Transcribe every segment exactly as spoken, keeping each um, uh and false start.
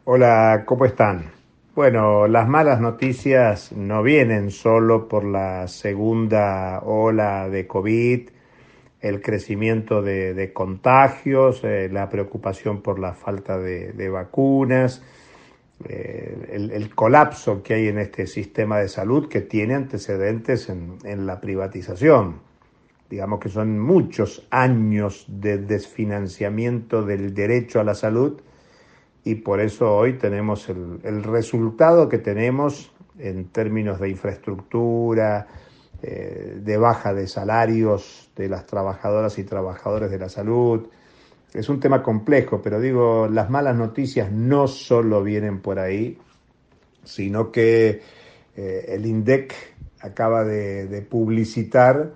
Hola, ¿cómo están? Bueno, las malas noticias no vienen solo por la segunda ola de COVID, el crecimiento de, de contagios, eh, la preocupación por la falta de, de vacunas, eh, el, el colapso que hay en este sistema de salud que tiene antecedentes en, en la privatización. Digamos que son muchos años de desfinanciamiento del derecho a la salud y por eso hoy tenemos el, el resultado que tenemos en términos de infraestructura, eh, de baja de salarios de las trabajadoras y trabajadores de la salud. Es un tema complejo, pero digo, las malas noticias no solo vienen por ahí, sino que eh, el INDEC acaba de, de publicitar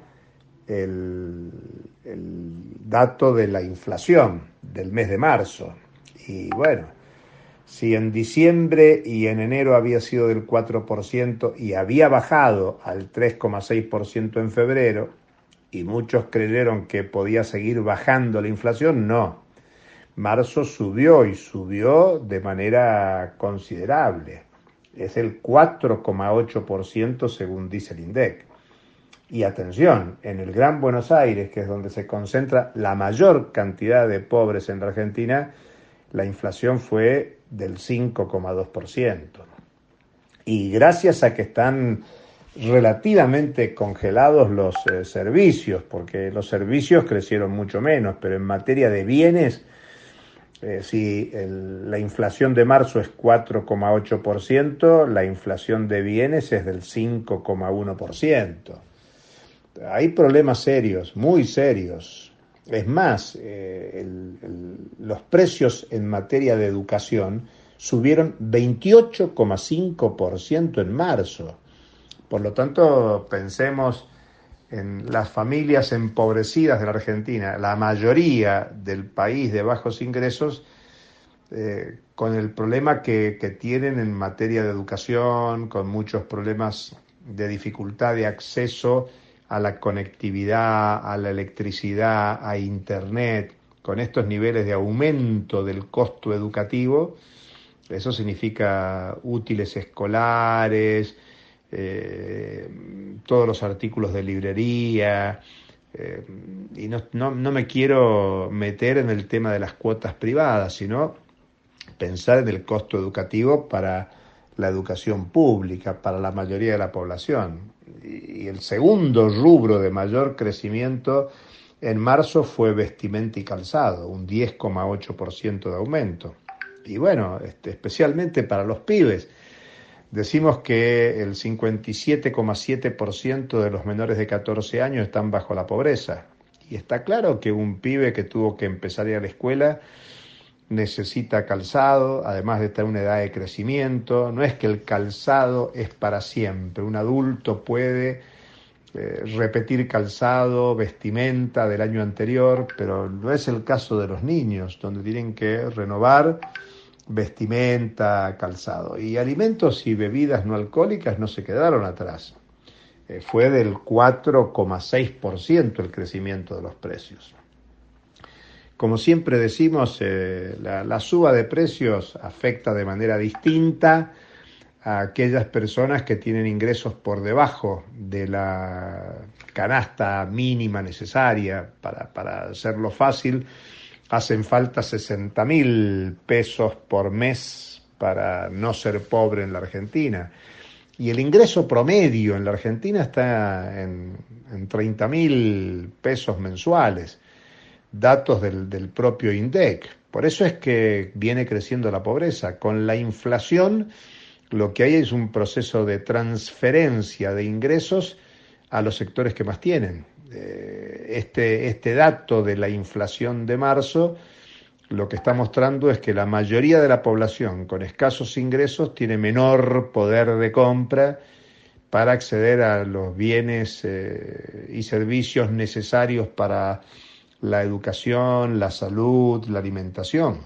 el, el dato de la inflación del mes de marzo. Y bueno, si en diciembre y en enero había sido del cuatro por ciento y había bajado al tres coma seis por ciento en febrero, y muchos creyeron que podía seguir bajando la inflación, no. Marzo subió y subió de manera considerable. Es el cuatro coma ocho por ciento según dice el INDEC. Y atención, en el Gran Buenos Aires, que es donde se concentra la mayor cantidad de pobres en la Argentina, la inflación fue del cinco coma dos por ciento. Y gracias a que están relativamente congelados los eh, servicios, porque los servicios crecieron mucho menos, pero en materia de bienes, eh, si el, la inflación de marzo es cuatro coma ocho por ciento, la inflación de bienes es del cinco coma uno por ciento. Hay problemas serios, muy serios. Es más, eh, el, el, los precios en materia de educación subieron veintiocho coma cinco por ciento en marzo. Por lo tanto, pensemos en las familias empobrecidas de la Argentina, la mayoría del país de bajos ingresos, eh, con el problema que, que tienen en materia de educación, con muchos problemas de dificultad de acceso a la conectividad, a la electricidad, a internet, con estos niveles de aumento del costo educativo. Eso significa útiles escolares, eh, todos los artículos de librería, eh, y no, no, no me quiero meter en el tema de las cuotas privadas, sino pensar en el costo educativo para la educación pública, para la mayoría de la población. Y el segundo rubro de mayor crecimiento en marzo fue vestimenta y calzado, un diez coma ocho por ciento de aumento. Y bueno, este, especialmente para los pibes. Decimos que el cincuenta y siete coma siete por ciento de los menores de catorce años están bajo la pobreza. Y está claro que un pibe que tuvo que empezar a ir a la escuela necesita calzado, además de estar en una edad de crecimiento. No es que el calzado es para siempre. Un adulto puede eh, repetir calzado, vestimenta del año anterior, pero no es el caso de los niños, donde tienen que renovar vestimenta, calzado. Y alimentos y bebidas no alcohólicas no se quedaron atrás. Eh, fue del cuatro coma seis por ciento el crecimiento de los precios. Como siempre decimos, eh, la, la suba de precios afecta de manera distinta a aquellas personas que tienen ingresos por debajo de la canasta mínima necesaria. Para, para hacerlo fácil, hacen falta sesenta mil pesos por mes para no ser pobre en la Argentina. Y el ingreso promedio en la Argentina está en, en treinta mil pesos mensuales. Datos del, del propio INDEC. Por eso es que viene creciendo la pobreza. Con la inflación, lo que hay es un proceso de transferencia de ingresos a los sectores que más tienen. Este, este dato de la inflación de marzo lo que está mostrando es que la mayoría de la población con escasos ingresos tiene menor poder de compra para acceder a los bienes eh, y servicios necesarios para la educación, la salud, la alimentación.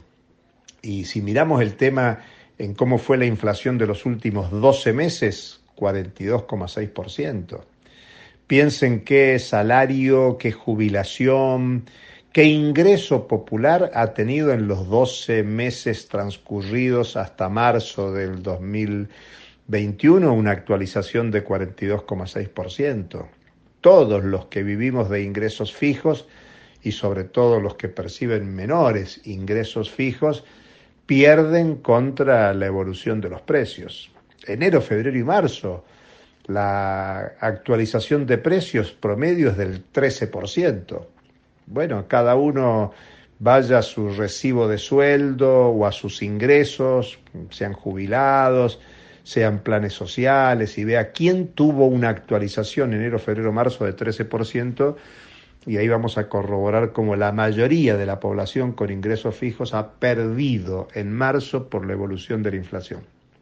Y si miramos el tema en cómo fue la inflación de los últimos doce meses, cuarenta y dos coma seis por ciento. Piensen qué salario, qué jubilación, ¿Qué ingreso popular ha tenido en los doce meses transcurridos hasta marzo del dos mil veintiuno? Una actualización de cuarenta y dos coma seis por ciento. Todos los que vivimos de ingresos fijos y sobre todo los que perciben menores ingresos fijos pierden contra la evolución de los precios. Enero, febrero y marzo, la actualización de precios promedio es del trece por ciento. Bueno, cada uno vaya a su recibo de sueldo o a sus ingresos, sean jubilados, sean planes sociales, y vea quién tuvo una actualización enero, febrero, marzo de trece por ciento, y ahí vamos a corroborar cómo la mayoría de la población con ingresos fijos ha perdido en marzo por la evolución de la inflación.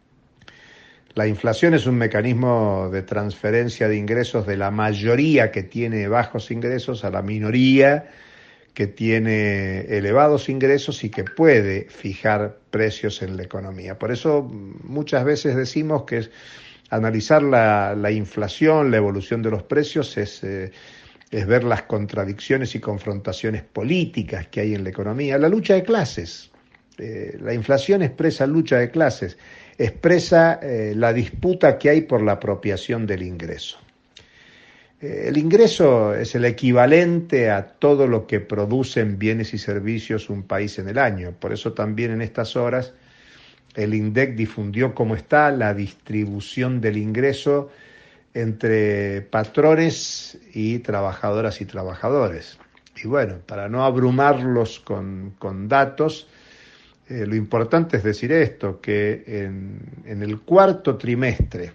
La inflación es un mecanismo de transferencia de ingresos de la mayoría que tiene bajos ingresos a la minoría que tiene elevados ingresos y que puede fijar precios en la economía. Por eso muchas veces decimos que es analizar la, la inflación, la evolución de los precios, es, eh, es ver las contradicciones y confrontaciones políticas que hay en la economía. La lucha de clases. Eh, la inflación expresa lucha de clases, expresa eh, la disputa que hay por la apropiación del ingreso. Eh, el ingreso es el equivalente a todo lo que producen bienes y servicios un país en el año. Por eso también en estas horas el INDEC difundió cómo está la distribución del ingreso entre patrones y trabajadoras y trabajadores. Y bueno, para no abrumarlos con, con datos, Eh, lo importante es decir esto, que en, en el cuarto trimestre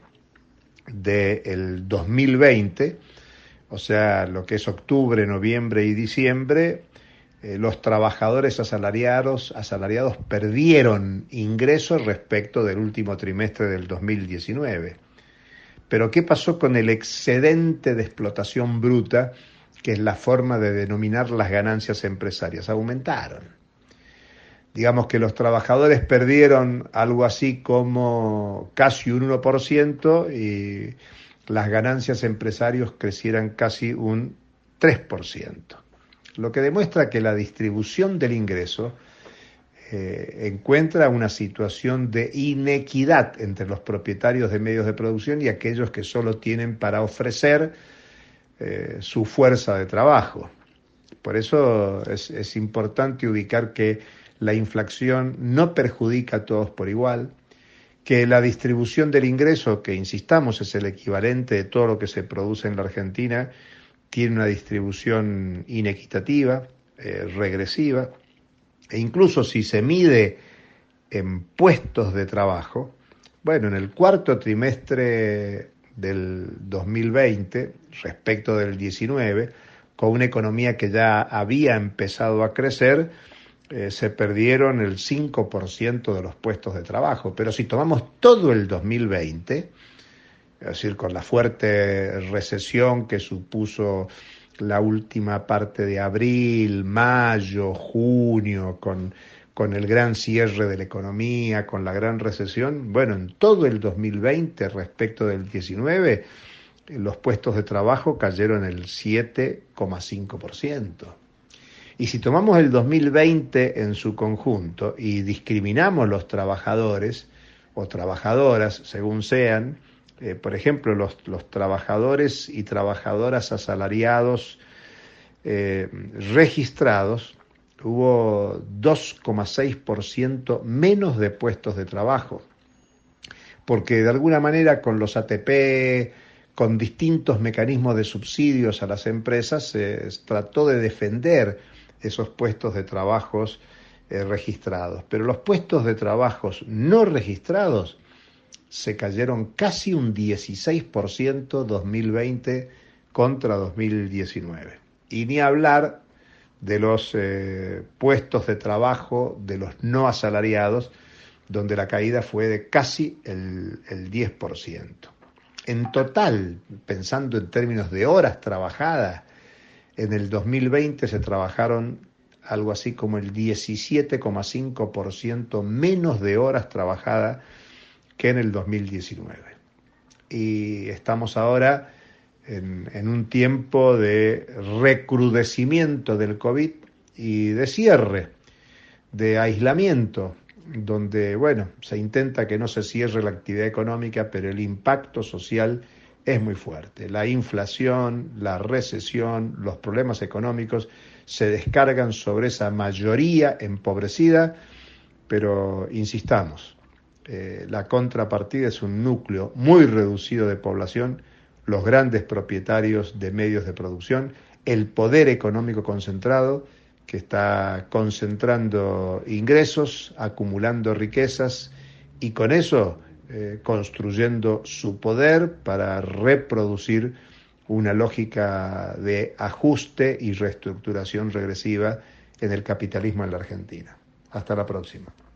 del dos mil veinte, o sea, lo que es octubre, noviembre y diciembre, eh, los trabajadores asalariados, asalariados perdieron ingresos respecto del último trimestre del dos mil diecinueve. Pero ¿qué pasó con el excedente de explotación bruta, que es la forma de denominar las ganancias empresarias? Aumentaron. Digamos que los trabajadores perdieron algo así como casi un uno por ciento y las ganancias empresarios crecieran casi un tres por ciento. Lo que demuestra que la distribución del ingreso eh, encuentra una situación de inequidad entre los propietarios de medios de producción y aquellos que solo tienen para ofrecer eh, su fuerza de trabajo. Por eso es, es importante ubicar que la inflación no perjudica a todos por igual, que la distribución del ingreso, que insistamos es el equivalente de todo lo que se produce en la Argentina, tiene una distribución inequitativa, eh, regresiva, e incluso si se mide en puestos de trabajo, bueno, en el cuarto trimestre del dos mil veinte, respecto del diecinueve, con una economía que ya había empezado a crecer, Eh, se perdieron el cinco por ciento de los puestos de trabajo. Pero si tomamos todo el dos mil veinte, es decir, con la fuerte recesión que supuso la última parte de abril, mayo, junio, con, con el gran cierre de la economía, con la gran recesión, bueno, en todo el dos mil veinte respecto del diecinueve, los puestos de trabajo cayeron el siete coma cinco por ciento. Y si tomamos el dos mil veinte en su conjunto y discriminamos los trabajadores o trabajadoras, según sean, eh, por ejemplo, los, los trabajadores y trabajadoras asalariados eh, registrados, hubo dos coma seis por ciento menos de puestos de trabajo, porque de alguna manera con los A T P, con distintos mecanismos de subsidios a las empresas, se trató de defender esos puestos de trabajos eh, registrados. Pero los puestos de trabajos no registrados se cayeron casi un dieciséis por ciento dos mil veinte contra dos mil diecinueve. Y ni hablar de los eh, puestos de trabajo de los no asalariados, donde la caída fue de casi el, el diez por ciento. En total, pensando en términos de horas trabajadas, en el dos mil veinte se trabajaron algo así como el diecisiete coma cinco por ciento menos de horas trabajadas que en el dos mil diecinueve. Y estamos ahora en, en un tiempo de recrudecimiento del COVID y de cierre, de aislamiento, donde, bueno, se intenta que no se cierre la actividad económica, pero el impacto social es muy fuerte. La inflación, la recesión, los problemas económicos se descargan sobre esa mayoría empobrecida, pero insistamos, eh, la contrapartida es un núcleo muy reducido de población, los grandes propietarios de medios de producción, el poder económico concentrado que está concentrando ingresos, acumulando riquezas y con eso eh, construyendo su poder para reproducir una lógica de ajuste y reestructuración regresiva en el capitalismo en la Argentina. Hasta la próxima.